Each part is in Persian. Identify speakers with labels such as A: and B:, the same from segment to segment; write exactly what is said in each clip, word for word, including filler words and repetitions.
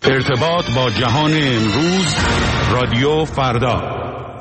A: ارتباط با جهان امروز، رادیو فردا.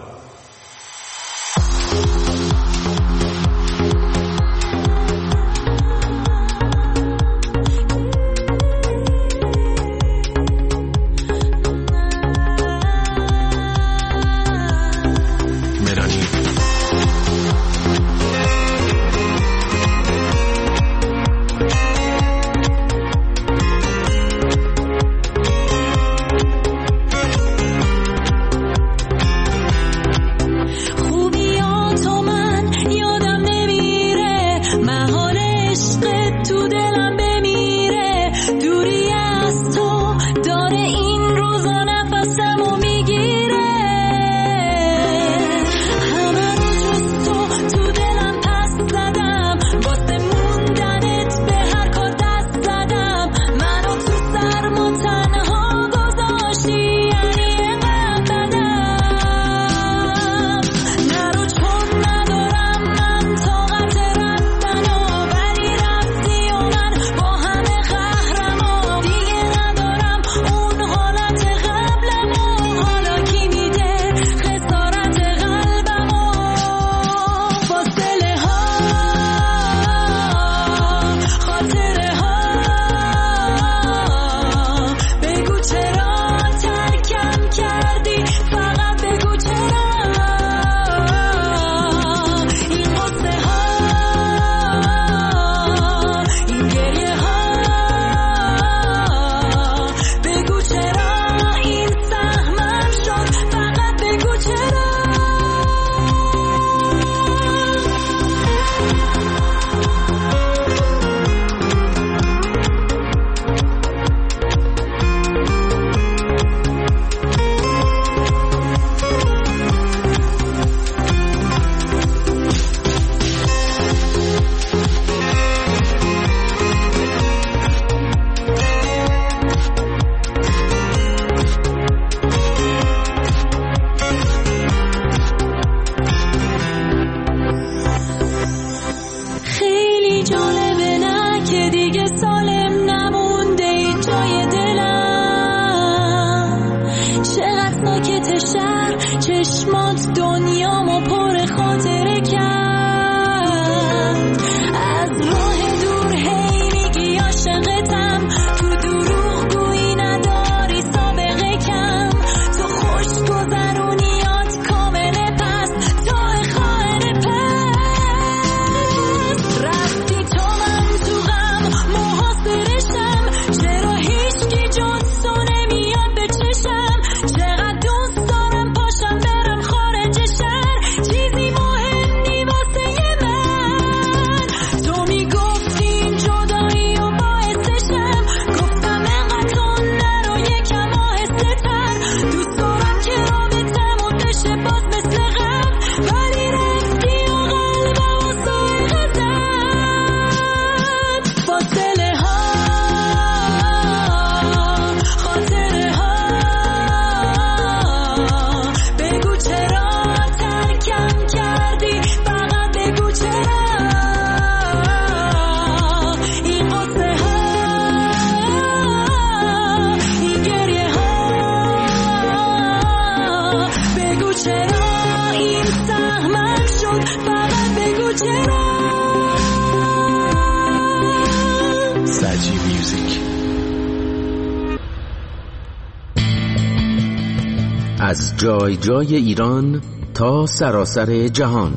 B: از جای جای ایران تا سراسر جهان،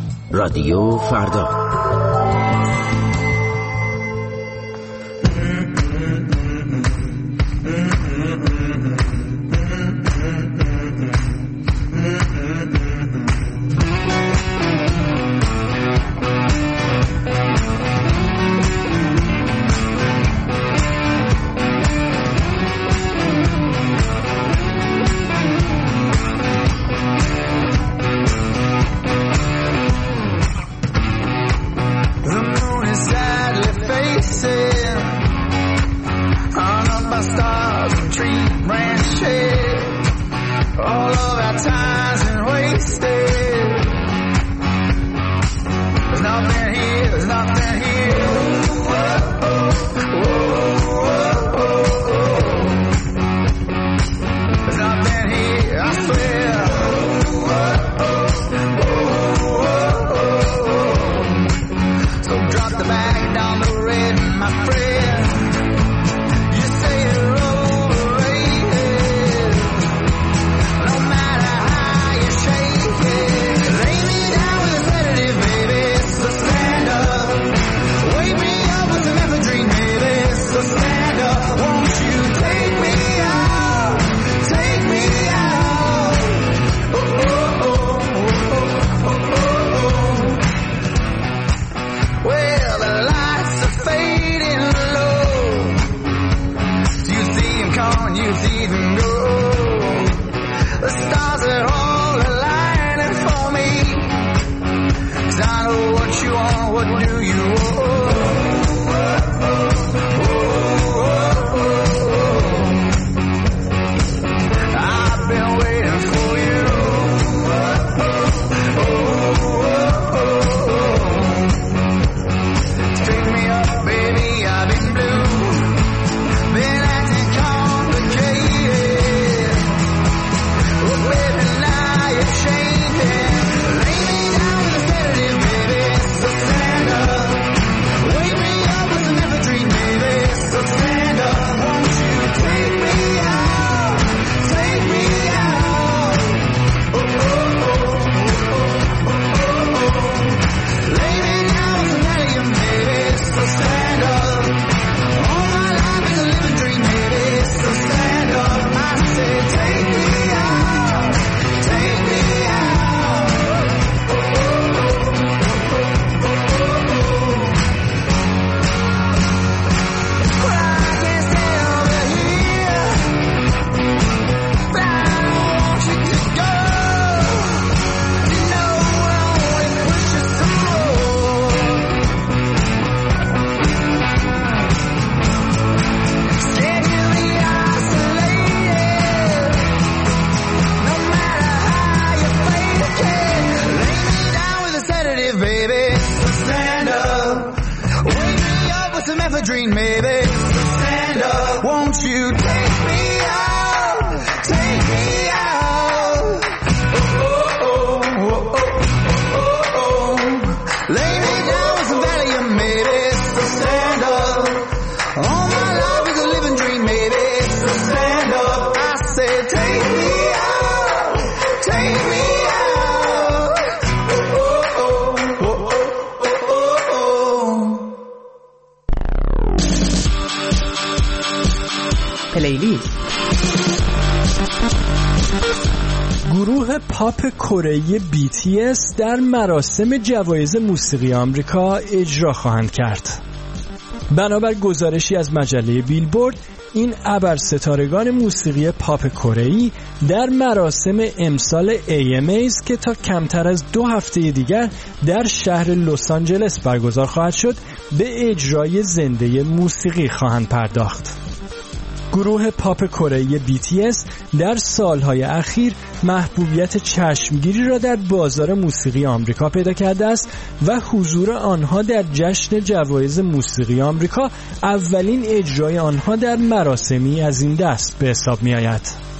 B: رادیو فردا.
C: you didn't know. The stars are all aligning for me. 'Cause I know what you want, what do you want? I've been waiting for you. Take me up, baby, I've been blue. Been acting complicated. Oh, baby, now you're changing. Lay me down with a sedative, baby, so stand up. Wake me up with an evergreen, baby, so stand up. Won't you take me out? Take me out. Oh, oh, oh, oh, oh, oh, oh. Lay me down with an alien, baby, so stand up. All my life is a living dream, baby, so stand up. I say, take me out, take me out. Oh, oh, oh, oh, oh, oh. Well, I can't stay over here, but I don't want you to go. You know I'll only push you some more. Scared you'll be isolated, no matter how you fake it. Lay me down with a sedative, baby, so stand up. Wake me up with some ephedrine, baby, so stand up. Won't you take me out, take me out? Oh, oh, oh, oh, oh, oh, oh. Lay me down with some Valium, baby, so stand up. All my life is a living dream, baby, so stand up. I say, take me out, take me out. Oh, oh, oh, oh, oh, oh, oh.
D: پلیلیست. گروه پاپ کره‌ای بی تی اس در مراسم جوایز موسیقی آمریکا اجرا خواهند کرد. بنابر گزارشی از مجله بیلبورد، این ابرستارگان موسیقی پاپ کره‌ای در مراسم امسال ای ام ایز که تا کمتر از دو هفته دیگر در شهر لس آنجلس برگزار خواهد شد، به اجرای زنده موسیقی خواهند پرداخت. گروه پاپ کره‌ای بی تی اس در سالهای اخیر محبوبیت چشمگیری را در بازار موسیقی آمریکا پیدا کرده است و حضور آنها در جشن جوایز موسیقی آمریکا اولین اجرای آنها در مراسمی از این دست به حساب می آید.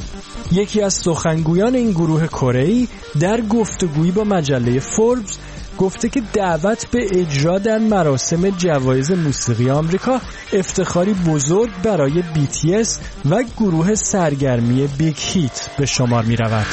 D: یکی از سخنگویان این گروه کره‌ای در گفتگویی با مجله فوربس گفته که دعوت به اجرا در مراسم جوایز موسیقی آمریکا افتخاری بزرگ برای بی تی اس و گروه سرگرمی بیگ هیت به شمار می رود.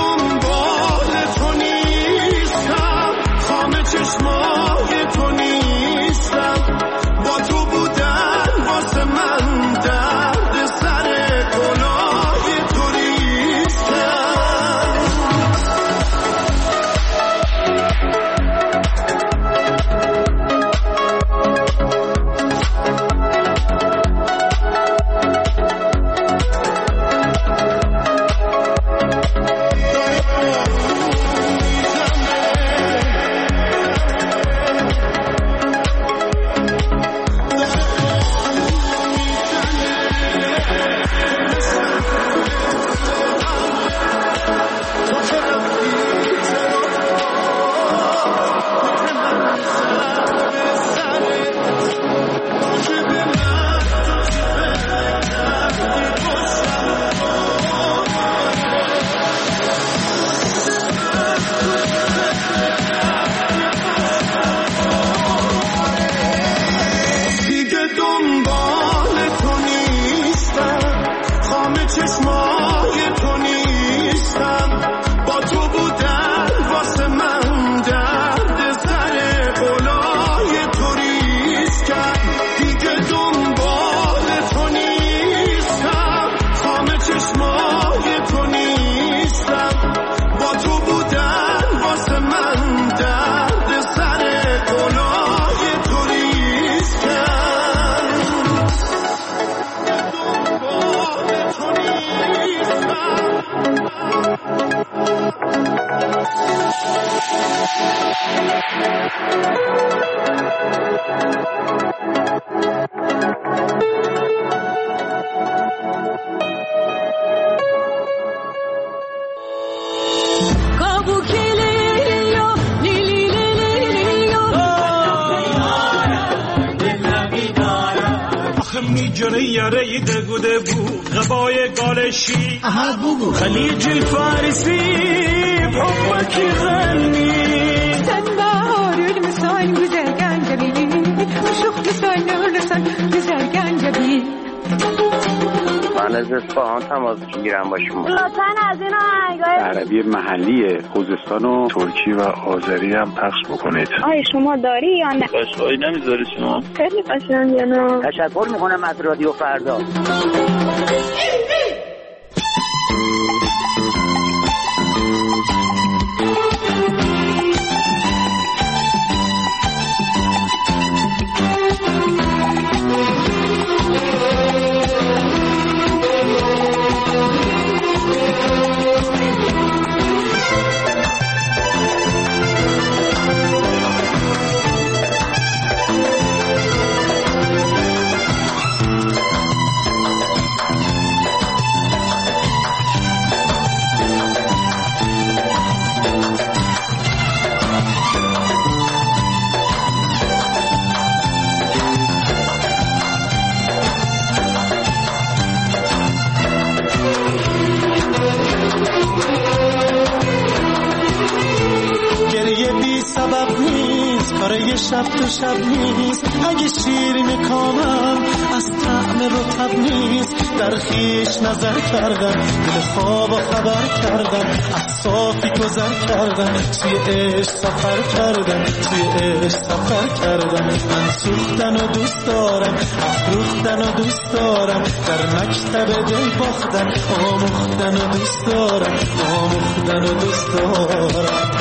E: چشمای تو نیست میجونه یاره دگو دگو غبای گالشی خلیج الفارسی بحبك يغني
F: تنبهار المسان güzelgen جميل وشوف لسان لسان güzelgen جميل
G: من از اصفهان تماس میگیرم با شما.
H: لطفاً از این آهنگای
I: عربی محلی خوزستان و ترکی و آذری هم پخش بکنید.
H: آیا شما داری یا نه؟
G: قشنگی نمیذاری شما؟
H: خیلی قشنگه نه.
G: تشکر میکنم از رادیو فردا.
J: شب تو شب نیست اگه شیرین کامم از طعم رطب نیست در خیش نظر کردم دل خواب و خبر کردم از صافی گذر کردم توی عشق سفر کردم توی عشق سفر کردم من سوختن و دوست دارم افروختن و دوست دارم در مکتب دل باختن آموختن و دوست دارم آموختن و دوست دارم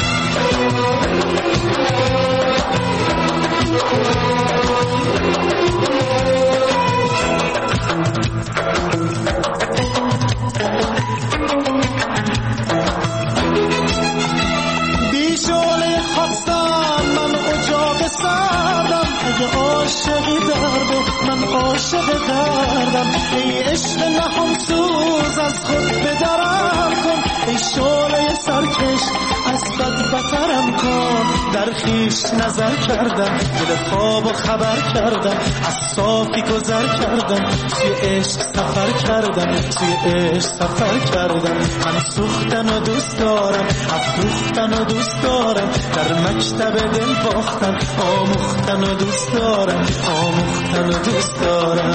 J: بیشوله خواستم من اجاق سردم اگه عاشقی درد و من عاشق دردم ای عشق نهان سوز از خود بدرم کن ای شوله سرکش از بد بترم کن در خیش نظر کردم دل خواب و خبر کردم از صافی گذر کردم توی عشق سفر کردم توی عشق سفر کردم من سوختن و دوست دارم افروختن و دوست دارم در مکتب دل باختن آموختن و دوست دارم آموختن و دوست دارم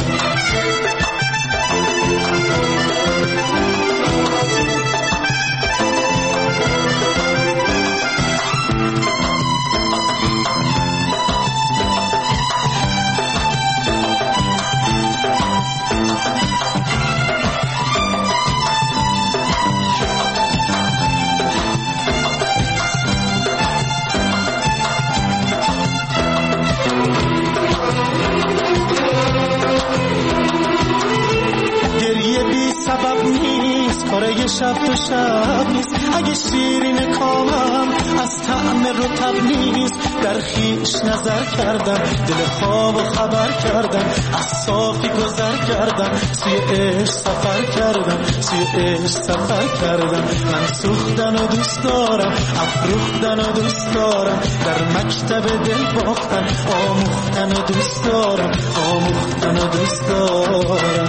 J: سبب نیست کاره شب تو شب نیست اگه شیرین کامم از طعم رطب نیست در خیش نظر کردم دل خواب و خبر کردم از صافی گذر کردم توی عشق سفر کردم توی عشق سفر کردم من سوختن و دوست دارم افروختن و دوست دارم در مکتب دل باختن آموختن و دوست دارم آموختن و دوست دارم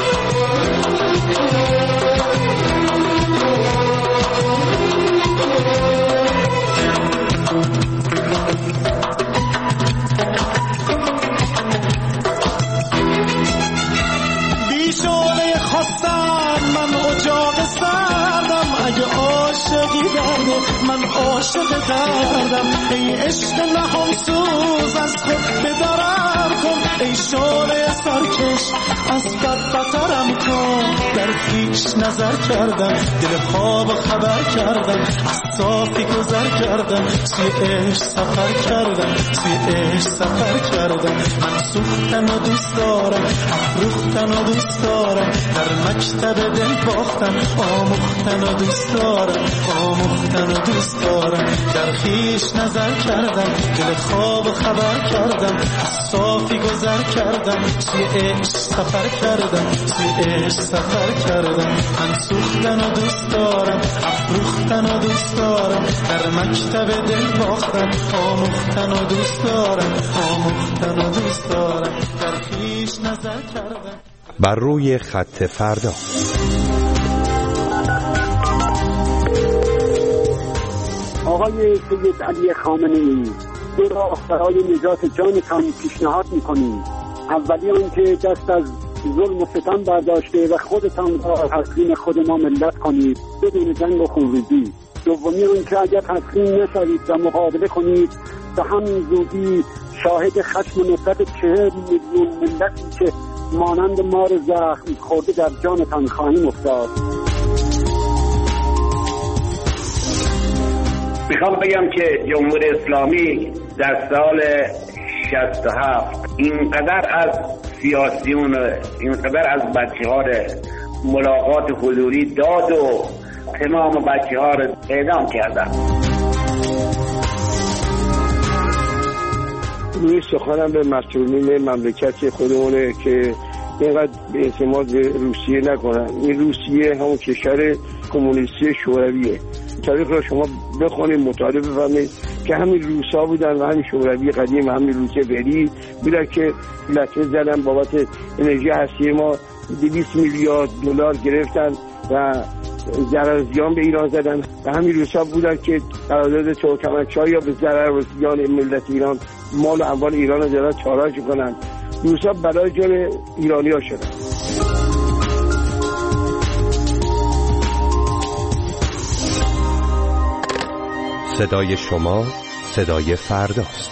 J: بیشوله خواستم من اجاق سردم اگه عاشقی درده من عاشق دردم ای عشق نهان سوز از خود بدرم کن ای شعله سرکش از بد بترم کن. در خویش نظر کردم دل خواب خبر کردم، از صافی گذر کردم سوی عشق سفر کردم، سوی عشق سفر کردم. من سوختن و دوست دارم، افروختن و دوست دارم، در مکتب دل باختم آموختن و دوست دارم، آموختن و دوست دارم. در خویش نظر کردم دل خواب خبر کردم، از صافی گذر کردم سوی عشق سفر کردم، سوی عشق سفر کردم. من سوختن و دوست دارم، افروختن و دوست دارم، در مکتب دل باختم آموختن و دوست دارم، آموختن و دوست دارم. در خویش نظر کردم.
K: بر روی خط فردا.
L: آقای سید علی خامنه‌ای، دو راه برای نجات جانتان پیشنهاد می‌کنیم. اولی آن که دست از ظلم و ستم برداشته و خودتان را تسلیم خود ما ملت کنید بدون جنگ و خونریزی. دومی آن که اگر تسلیم نشوید و مقابله کنید به همین زودی شاهد خشم و نفرت چهل میلیون ملتی که مانند مار زخم خورده در جانتان خواهیم افتاد.
M: میخوام بگم که جمهوری اسلامی در سال شصت و هفت اینقدر از سیاسیون، اینقدر از بچه ها ملاقات حضوری داد و تمام بچه ها رو اعدام کردن.
N: روی سخنم به مسئولین مملکت خودمونه که اینقدر به اعتماد به روسیه نکنن. این روسیه همون کشور کمونیستی شورویه. تاریخ را شما بخونید، مطالعه بفهمید که همین روسا بودن و همین شوروی قدیم، همین روسیه بری بودن که لطمه زدن بابت انرژی هستی ما دویست میلیارد دلار گرفتن و ضرر زیان به ایران زدن و همین روسا بودن که قرارداد ترکمنچای یا به ضرر و زیان ملت ایران مال و اموال ایران رو دارن تاراج کنن. روسا برای جان ایرانی ها شدن.
K: صدای شما صدای فرداست.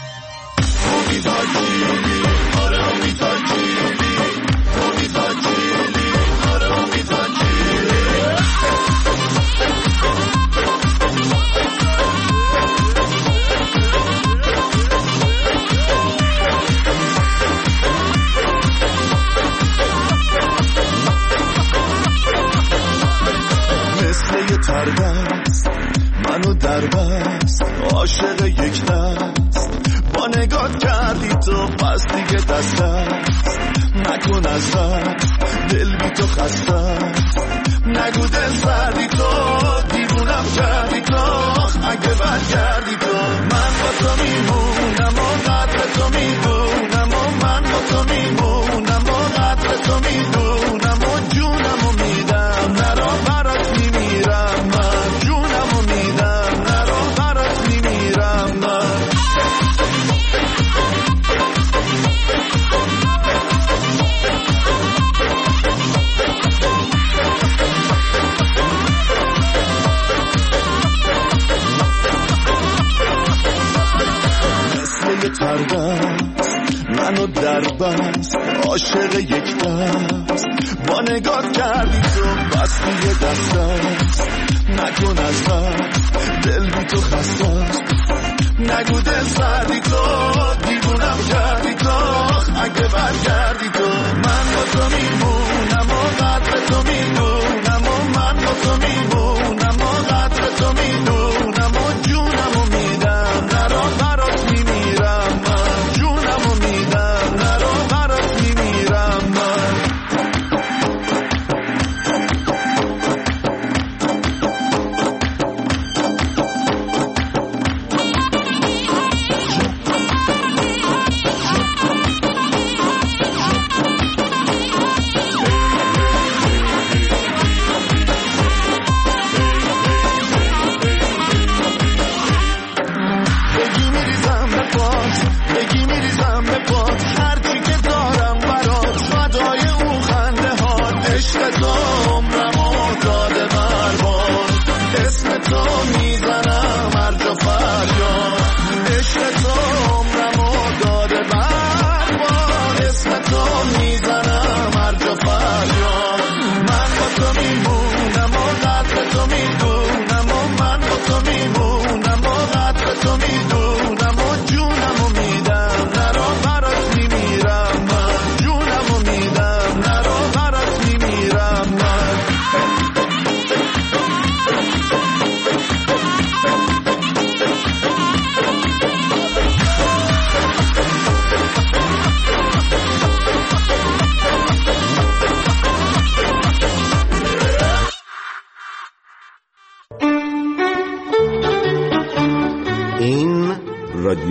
J: مثل یه تردست منو در بست، عاشق یک دست با نگات کردی تو، پس دیگه دست دست نکن از دست، دل بی تو خسته نگو دل سردی تو، دیوونم کردی تو، اگه برگردی تو من با تو میمونم و قدر تو میدونم و من با تو میمونم و قدر تو میدونم و جونم و میدم نرا برات میمیرم من، جونم و میدم نرا برات میمیرم من. مثل یه تردست منو در بست، عاشق یک دست با نگات کردی تو، بس دیگه دست دست نکن از دست، دل بی تو خسته است نگو دل سردی تو، دیوونم کردی تو، اگه برگردی تو من با تو میمونم و قدر تو میدونم و من با تو میمونم و قدر تو میدونم و جونم و میدم نرا برات میمیرم من، جونم و میدم نرا برات میمیرم من.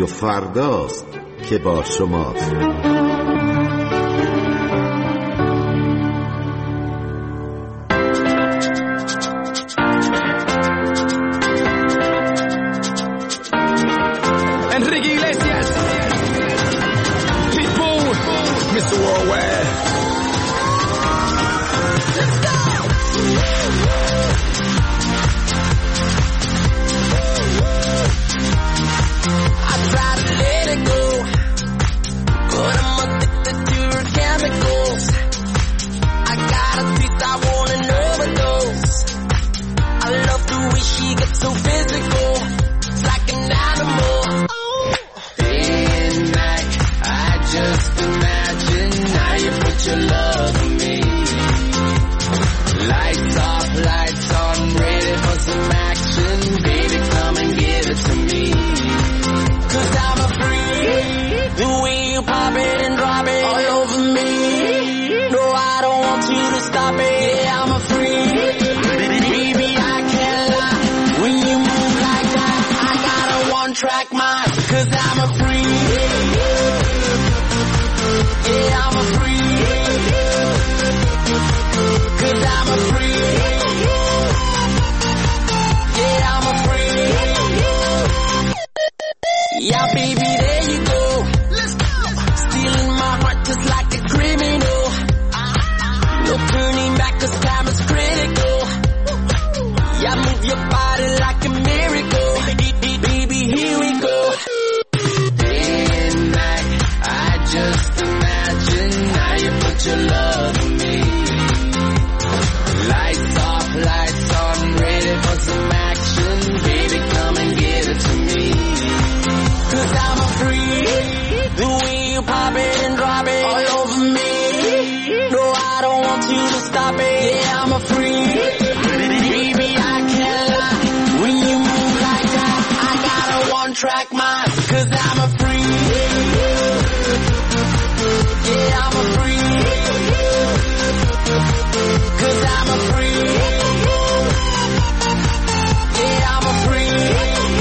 B: رادیو فرداست که با شماست.
C: Enrique Iglesias, Pitbull, mister Worldwide. Let's go! I tried to let it go, but I'm addicted to her chemicals. I got a taste, I want an overdose. I love the way she gets so physical. It's like an animal. Just imagine how you put your love in me. Lights off, lights on, ready for some action. Baby, come and give it to me. Cause I'm a freak. The way you pop it and drop it all over me. No, I don't want you to stop it. Yeah, I'm a freak. Baby, I can't lie. When you move like that, I got a one-track mind. Cause I'm a freak. Yeah, I'm a freak. Cause I'm a freak. Yeah, I'm a freak. Yeah, baby, there you go. Let's go. Stealing my heart just like a criminal. No turning back cause time is critical. Yeah, move your body like a miracle. Baby, here we go. Day and night, I just imagine how you put your love in me. Lights off, lights on, ready for some action. Baby, come and give it to me. Cause I'm a freak. The way you pop it and drop it all over me. No, I don't want you to stop it. Yeah, I'm a freak. Baby, I can't lie. When you move like that, I got a one-track mind. Cause I'm a freak. Yeah, I'm a freak. Cause I'm a freak. Yeah, I'm a freak.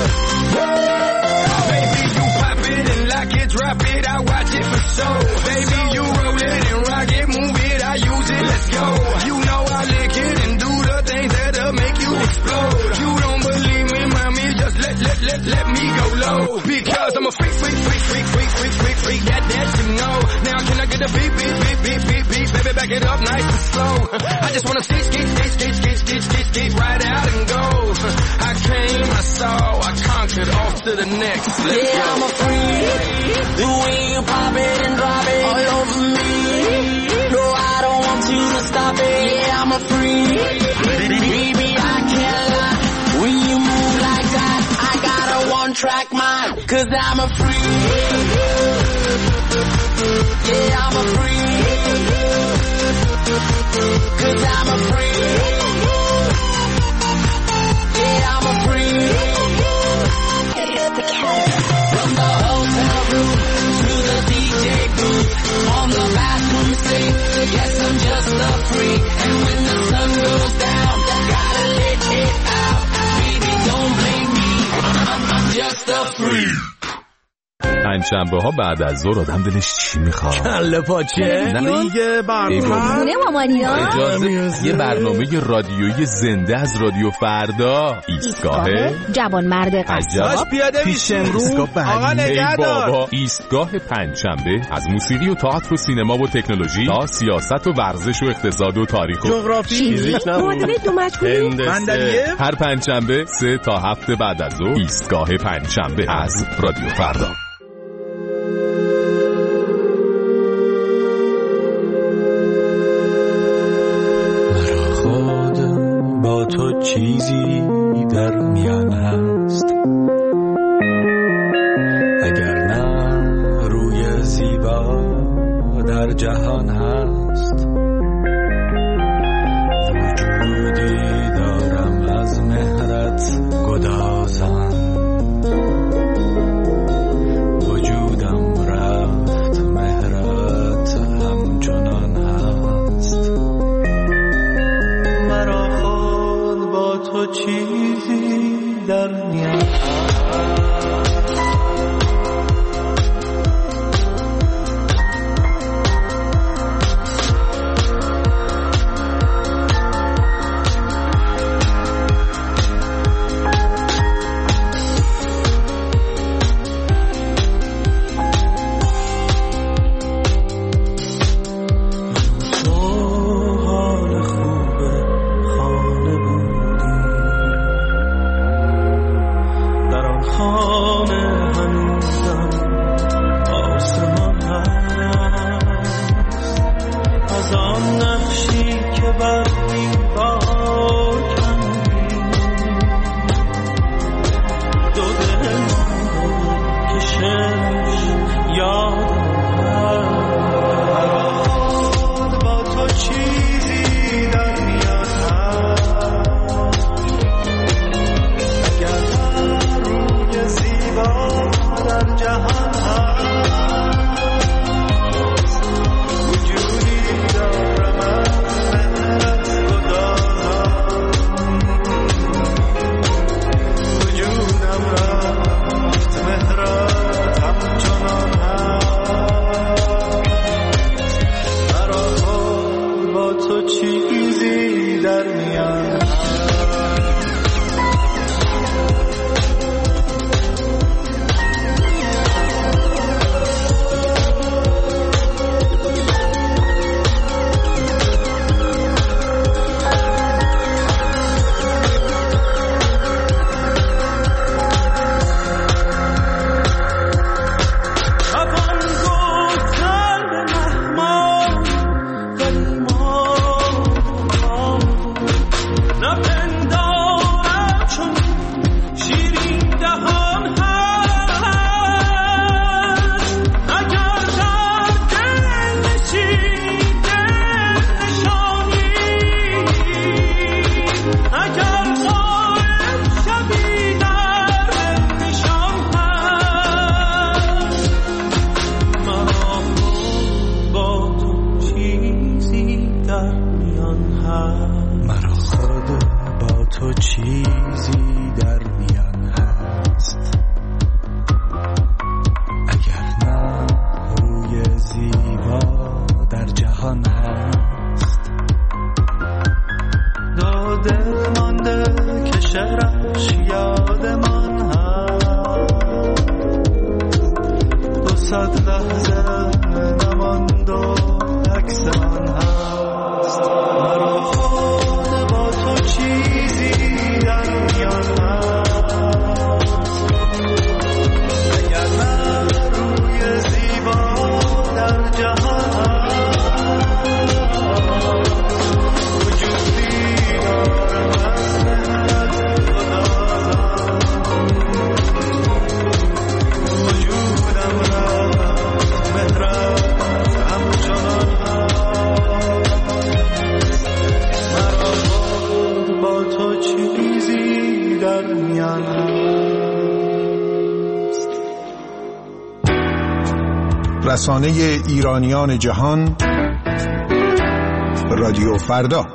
C: Baby, you pop it and lock it, drop it, I watch it for show. Baby, you roll it and rock it, move it, I use it, let's go. You know I lick it and do the things that'll make you explode. You don't believe me, mommy, just let, let, let, let me go low. Because I'm a freak, freak, freak, freak, freak, freak, freak, freak, that, that you know. Now can I get a beat, beat, beat, beat, beat, beat, baby, back it up nice and slow. I just wanna skate, skate, skate, skate, skate, skate, skate, skate, right out and go. I came, I saw, I conquered, off to the next. Let's yeah, go. I'm a freak. The way you pop it and drop it all over me. No, I don't want you to stop it. Yeah, I'm a freak. Baby, I can't lie. When you move like that, I got a one-track mind. Cause I'm a freak. Yeah, I'm a freak. Cause I'm a freak. Yeah, I'm a freak. From the hotel room to the D J booth, on the bathroom sink, yes, I'm just a freak. And when the sun goes down, gotta let it out. Baby, don't blame me, I'm, I'm just a freak.
O: پنجشنبه ها بعد از ظهر آدم دلش چی میخواد؟
D: کله پاچه؟
O: نه دیگه برنامه اجازه یه برنامه رادیویی زنده از رادیو فردا. ایستگاه
P: جوان مرد
O: قصاب پیش امروز آقا نگهدار. بابا ایستگاه پنجشنبه از موسیقی و تئاتر و سینما و تکنولوژی تا سیاست و ورزش و اقتصاد و تاریخ و
D: جغرافی فیزیک
O: هر پنجشنبه سه تا هفت بعد از ظهر ایستگاه پنجشنبه از رادیو فردا.
Q: با تو چیزی در میان هست، اگر نه روی زیبا در جهان هست. وجودی دارم از مهرت گدازان، وجودم رفت مهرت همچنان هست. مرا خود با تو چیزی در میان هست.
P: رسانه ایرانیان جهان، رادیو فردا.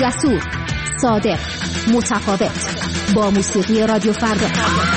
R: جسور، صادق، متفاوت. با موسیقی رادیو فردا.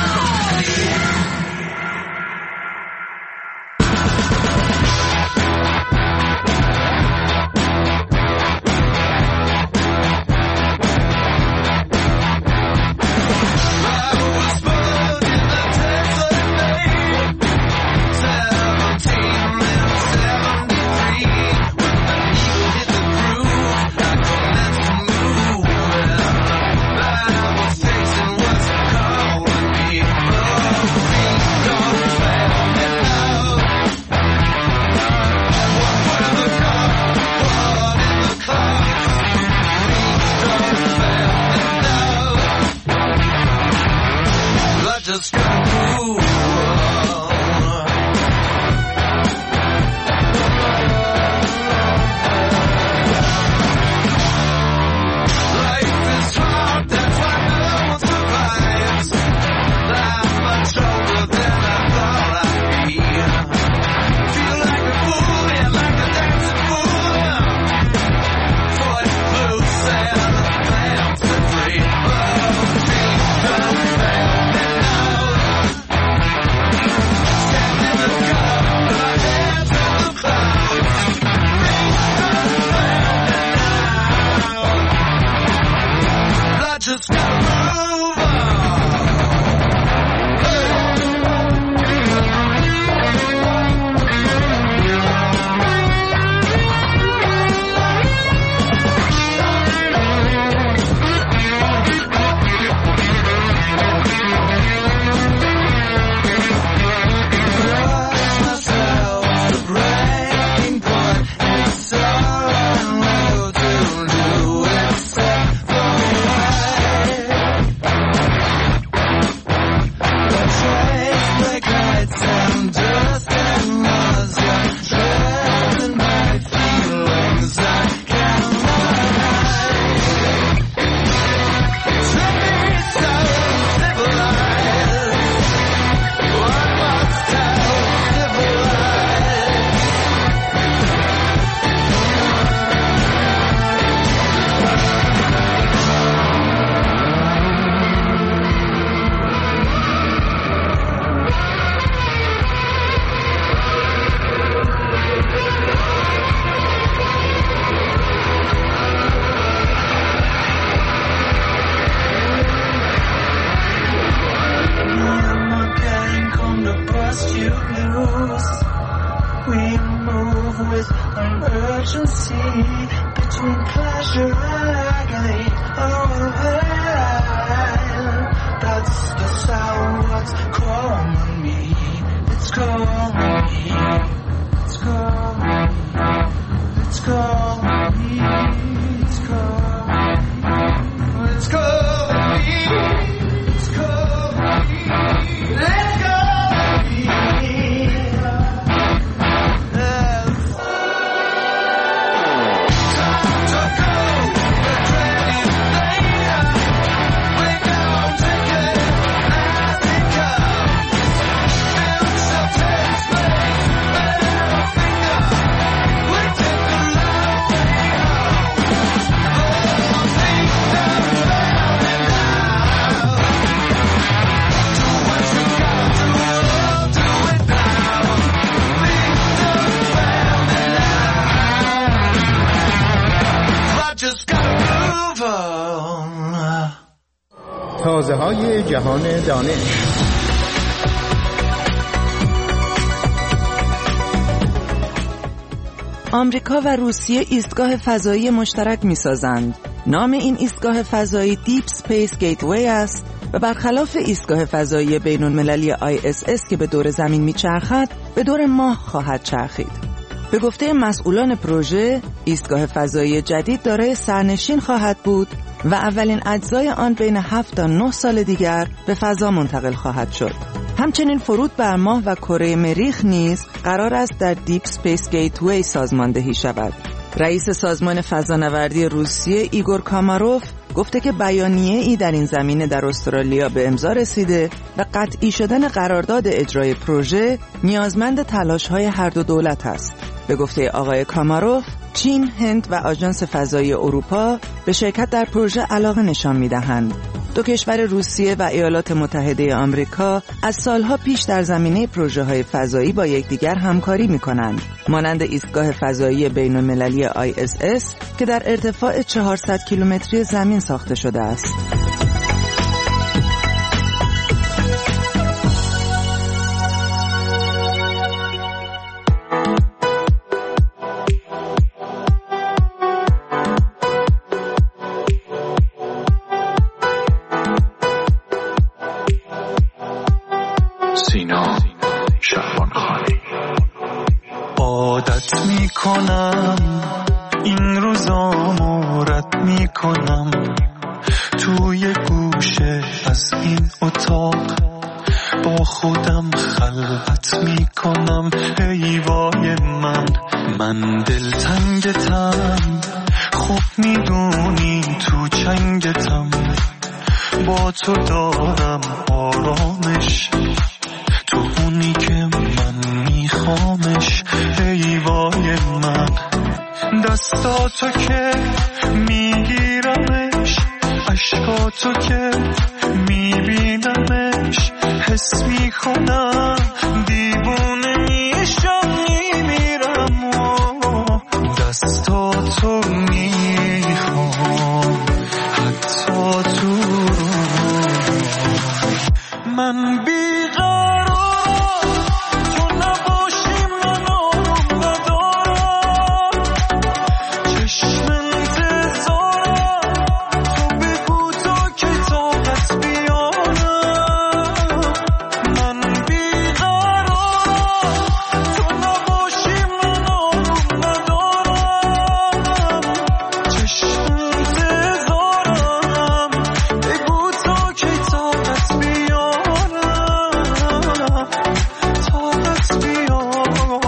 P: تازه های جهان دانش.
S: آمریکا و روسیه ایستگاه فضایی مشترک می‌سازند. نام این ایستگاه فضایی دیپ اسپیس گیتوی است و برخلاف ایستگاه فضایی بین‌المللی آی اس اس که به دور زمین می‌چرخد، به دور ماه خواهد چرخید. به گفته مسئولان پروژه، ایستگاه فضایی جدید دارای سرنشین خواهد بود و اولین اجزای آن بین هفت تا نه سال دیگر به فضا منتقل خواهد شد. همچنین فرود بر ماه و کره مریخ نیز قرار است در دیپ اسپیس گیتوی سازماندهی شود. رئیس سازمان فضانوردی روسیه ایگور کاماروف گفته که بیانیه ای در این زمینه در استرالیا به امضا رسیده و قطعی شدن قرارداد اجرای پروژه نیازمند تلاش‌های هر دو دولت است. به گفته آقای کاماروف، چین، هند و آژانس فضایی اروپا به شرکت در پروژه علاقه نشان می‌دهند. دو کشور روسیه و ایالات متحده آمریکا از سالها پیش در زمینه پروژه‌های فضایی با یکدیگر همکاری می‌کنند، مانند ایستگاه فضایی بین‌المللی آی اس اس که در ارتفاع چهارصد کیلومتری زمین ساخته شده است.
Q: عادت میکنم این روزامو رد میکنم، توی گوشه از این اتاق با خودم خلوت میکنم. ای وای من، من دلتنگتم، خوب میدونی تو چنگتم، با تو دارم آرامش، تو اونی که من میخوامش. ای وای من، دستاتو که میگیرمش، عشقاتو که میبینمش، حس میکنم دیوونه میشم میمیرم و دستاتو میخوام حتی تو من بیقرار تو نباشی من آروم ندارم، چشم انتظارم تو بگو تا که طاقت بیارم. من بیقرارم تو نباشی من آروم ندارم، چشم انتظارم بگو تا که طاقت بیارم، طاقت بیارم.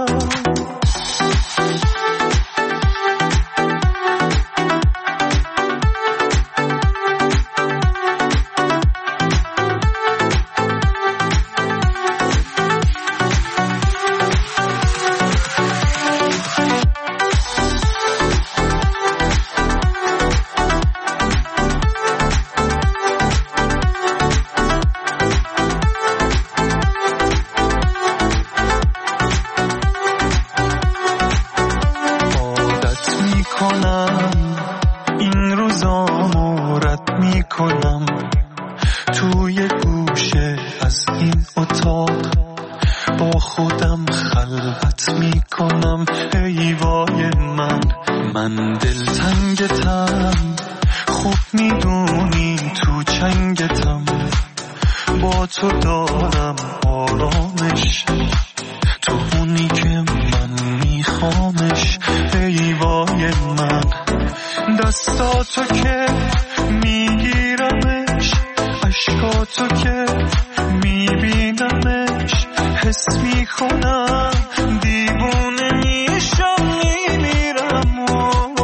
Q: عادت میکنم این روزامو رد میکنم، توی گوشه از این اتاق با خودم خلوت میکنم. ای وای من، من دلتنگتم، خوب میدونی تو چنگتم، با تو دارم آرامش، تو اونی که من میخوامش. ای وای من، دستاتو که میگیرمش، عشقاتو که میبینمش، حس میکنم دیوونه میشم میمیرم و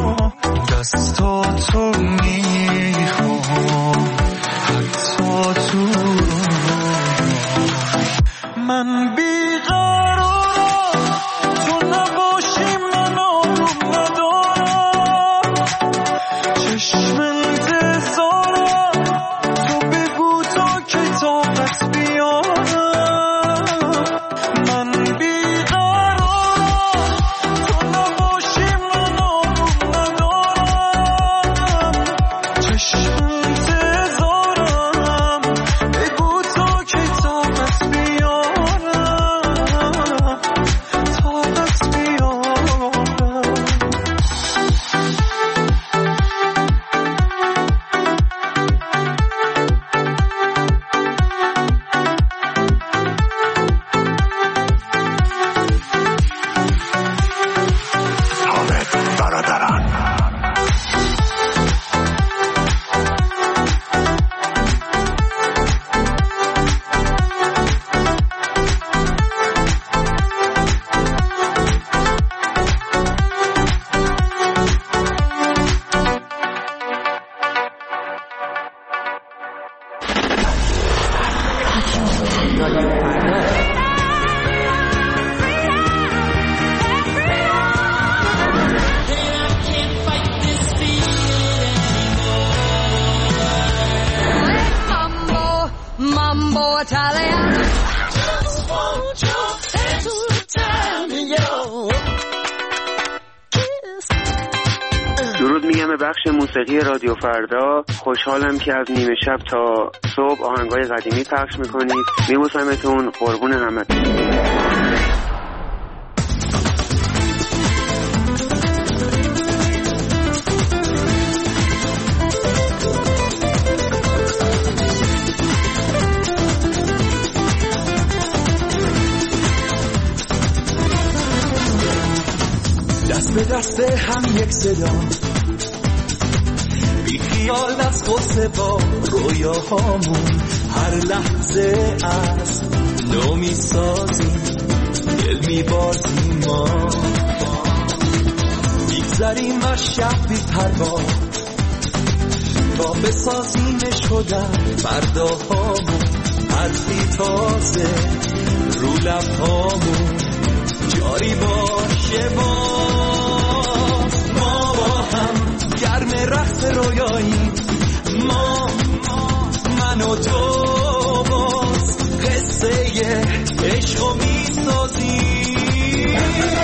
Q: دستاتو میخوام حتی تو من بیقرارم تو نباشی من آروم ندارم، چشم انتظارم تو بگو تا که طاقت بیارم. من بیقرارم تو نباشی من آروم ندارم، چشم انتظارم بگو تا که طاقت بیارم، طاقت بیارم.
A: حامد برادران.
C: mambo Italiano. Just want your hands to tell me yo.
G: درود میگم به بخش موسیقی رادیو فردا. خوشحالم که از نیمه شب تا صبح آهنگای قدیمی پخش میکنید. میبوسمتون، قربون همتون.
J: دست به دست هم یک صدا، بی خیال از قصه با رویاهامون، هر لحظه از نو می سازیم، دل می بازیم ما، میگذریم از شب بی پروا تا بسازیمش شدن فرداهامون، حرفی تازه رو لبهامون جاری باشه باز. ما با هم گرم رقص رویایی، ما من و تو باز قصه عشقو میسازیم.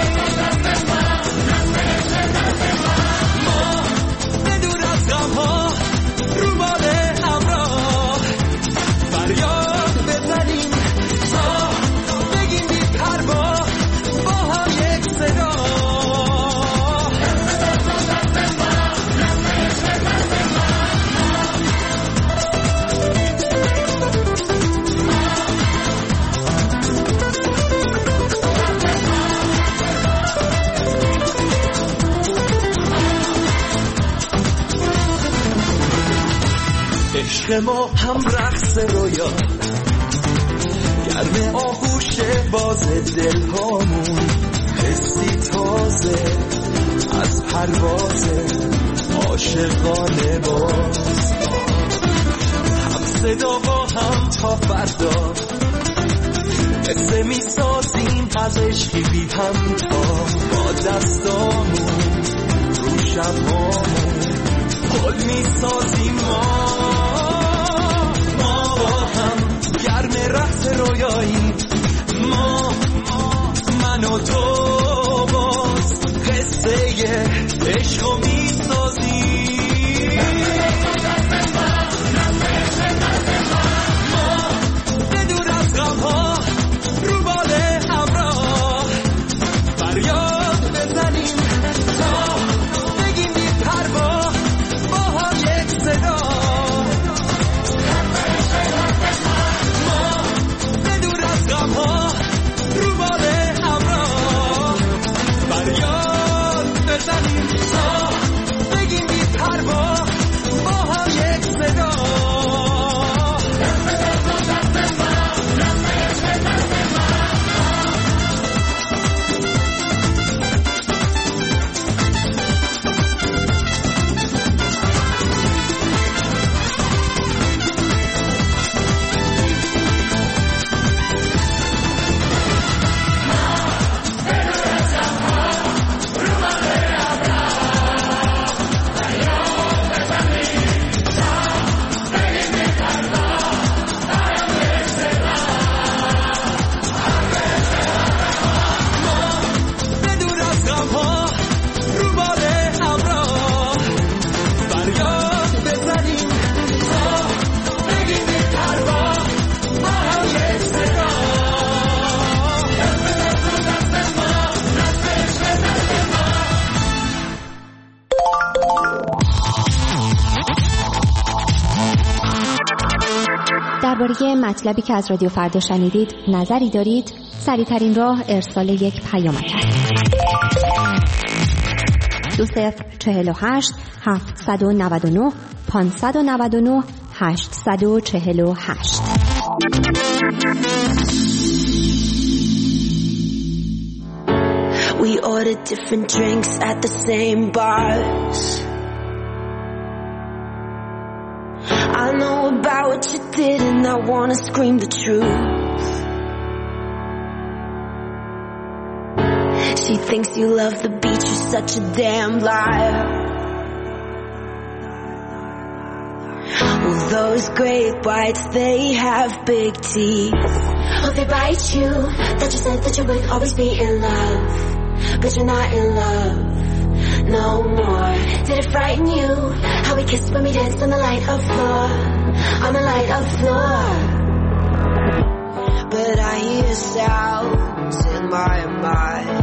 J: ما بدون از غمها رو بال همراه فریاد بزنیم تا بگیم بی پروا با هم یک صدا. عشق ما هم رقص رویا، گرم آغوش باز دل هامون، حسی تازه از پرواز عاشقانه باز. هم صدا با هم تا فردا قصه می سازیم از عشقی بی هم تا با دستامون رو شبامون گل می سازیم. ما ما با هم گرم رقص رویایی، ما من و تو باز قصه عشقو می سازیم. ما بدون از غمها رو بال همراه فریاد بزنیم تا بگیم بی پروا با هم یک صدا. ما بدون از غمها رو بال همراه فریاد بزنیم تا بگیم بی پروا با هم یک صدا.
R: درباره مطلبی که از رادیو فردا شنیدید نظری دارید؟ سریع‌ترین راه ارسال یک پیامک است. دو صفر چهل و هشت هفتصد و نود و نه پانصد و نود و نه هشتصد و چهل و هشت.
T: We ordered different drinks at the same bars. I know about what you did and I wanna scream the truth. She thinks you love the beach, you're such a damn liar. Although Those great whites, they have big teeth. Oh, they bite you. That you said that you would always be in love, but you're not in love no more. Did it frighten you? How we kissed when we danced on the light of floor, on the light of floor. But I hear sounds in my mind,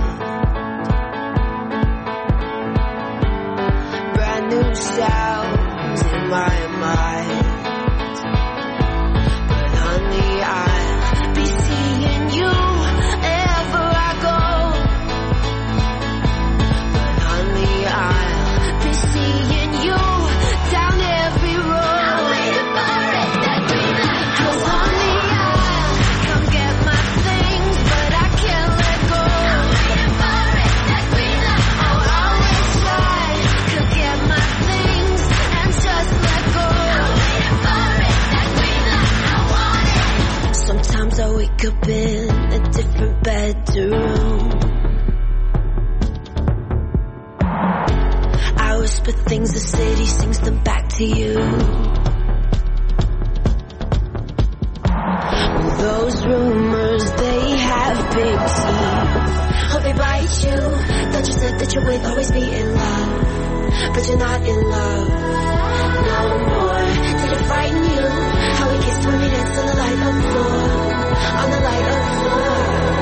T: brand new sounds in my mind. But honey, I'll be seeing you wherever I go. But honey, I'll be seeing you down every road. I'm waiting for it, that green light. 'Cause honey, I'll come get my things, but I can't let go. I'm waiting for it, that green light. Oh, I wish I could get my things and just let go. I'm waiting for it, that green light. I want it. Sometimes I wake up in a different bedroom. I whisper things the city sings them back to you. Those rumors, they have big teeth. Oh, they bite you. That you said that you would always be in love, but you're not in love no more. Did it frighten you? How we kissed when we danced on the light of floor, on the light of floor.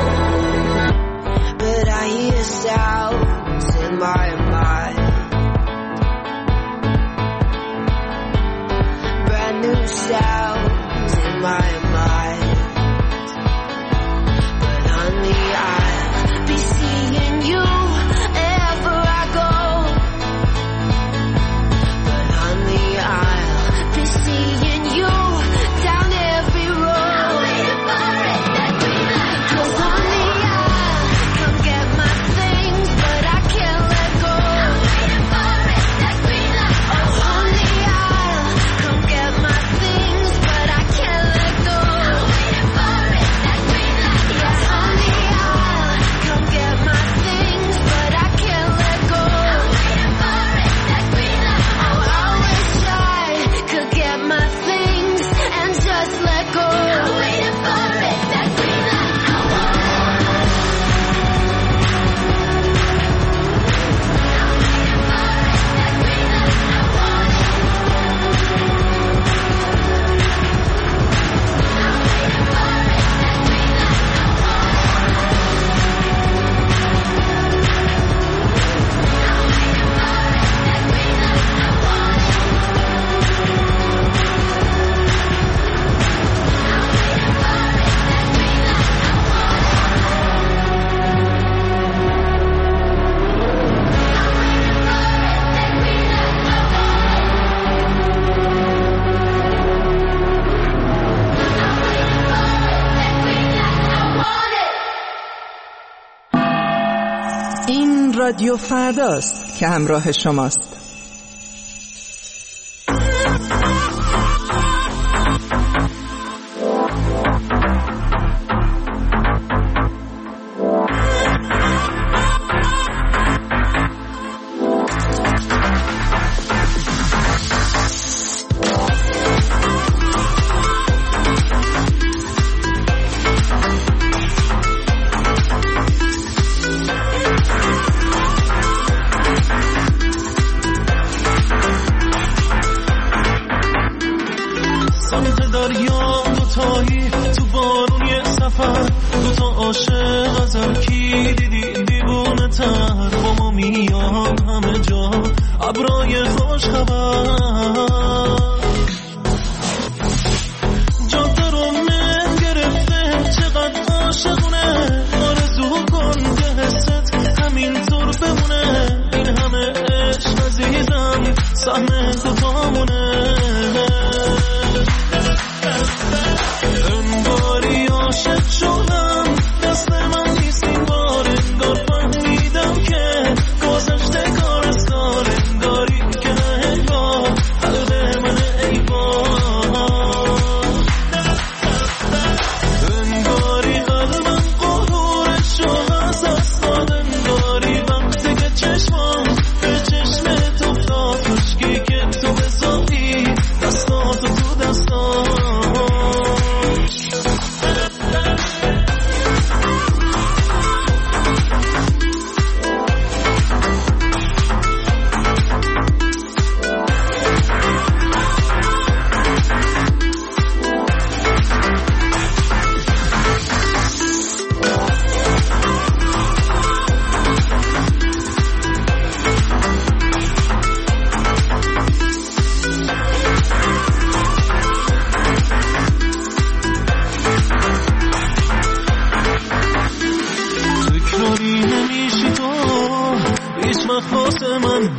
T: But I hear sounds in my mind, brand new sounds in my mind. But honey, I'll be seeing you wherever I go. But honey, I'll be seeing you down every road. I'm waiting for it, that green light. 'Cause honey, I'll come get my things, but I can't let go. I'm waiting for it, that green light. Oh, honey, I'll come get my things, but I can't let go. I'm waiting for it, that green light. Yeah, honey, I'll come get my things, but I can't let go. I'm waiting for it, that green light. Oh, I wish I could get my things and just let go. I'm waiting for it, that green light. I want it.
S: این رادیو فرداست که همراه شماست.
J: دست من نیست این بار، انگار فهمیدم که گذشته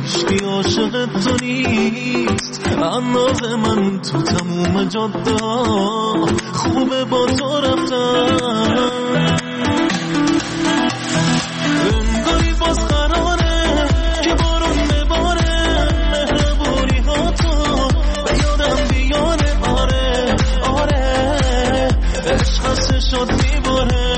Q: هیچکی عاشق تو نیست، انداز من تو تموم جاده خوبه با تو رفتم. انگاری باز قراره که بارون بباره، مهربونی ها تو به یادم بیاره. آره آره عشق هسته شد میباره.